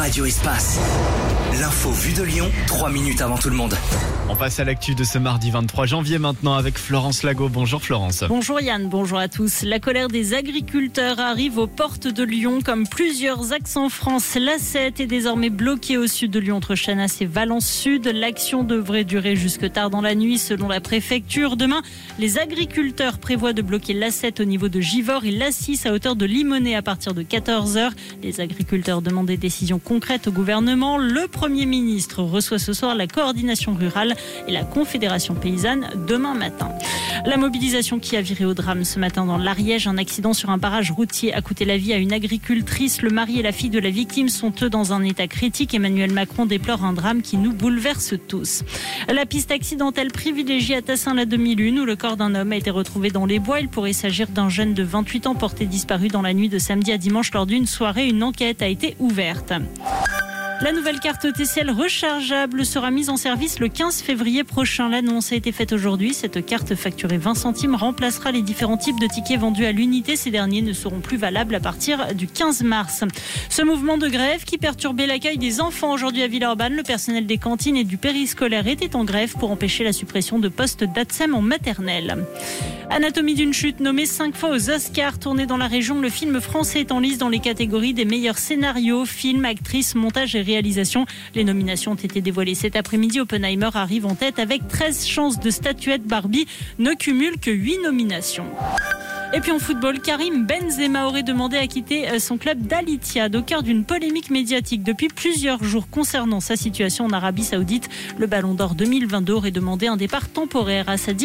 Radio Espace. L'info vue de Lyon, 3 minutes avant tout le monde. On passe à l'actu de ce mardi 23 janvier maintenant avec Florence Lago. Bonjour Florence. Bonjour Yann, bonjour à tous. La colère des agriculteurs arrive aux portes de Lyon. Comme plusieurs axes en France, l'A7 est désormais bloquée au sud de Lyon entre Chanas et Valence Sud. L'action devrait durer jusque tard dans la nuit selon la préfecture. Demain, les agriculteurs prévoient de bloquer l'A7 au niveau de Givors et l'A6 à hauteur de Limonest à partir de 14h. Les agriculteurs demandent des décisions concrètes au gouvernement. Le Premier ministre reçoit ce soir la coordination rurale et la Confédération paysanne demain matin. La mobilisation qui a viré au drame ce matin dans l'Ariège. Un accident sur un barrage routier a coûté la vie à une agricultrice. Le mari et la fille de la victime sont eux dans un état critique. Emmanuel Macron déplore un drame qui nous bouleverse tous. La piste accidentelle privilégiée à Tassin-la-Demi-Lune où le corps d'un homme a été retrouvé dans les bois. Il pourrait s'agir d'un jeune de 28 ans porté disparu dans la nuit de samedi à dimanche lors d'une soirée. Une enquête a été ouverte. La nouvelle carte TCL rechargeable sera mise en service le 15 février prochain. L'annonce a été faite aujourd'hui. Cette carte facturée 20 centimes remplacera les différents types de tickets vendus à l'unité. Ces derniers ne seront plus valables à partir du 15 mars. Ce mouvement de grève qui perturbait l'accueil des enfants aujourd'hui à Villeurbanne, le personnel des cantines et du périscolaire était en grève pour empêcher la suppression de postes d'ATSEM en maternelle. Anatomie d'une chute, nommé 5 fois aux Oscars, tourné dans la région, le film français est en lice dans les catégories des meilleurs scénarios, films, actrices, montage et réalisation. Les nominations ont été dévoilées cet après-midi. Oppenheimer arrive en tête avec 13 chances de statuette. Barbie ne cumule que 8 nominations. Et puis en football, Karim Benzema aurait demandé à quitter son club d'Al-Ittihad au cœur d'une polémique médiatique depuis plusieurs jours concernant sa situation en Arabie Saoudite. Le Ballon d'Or 2022 aurait demandé un départ temporaire à sa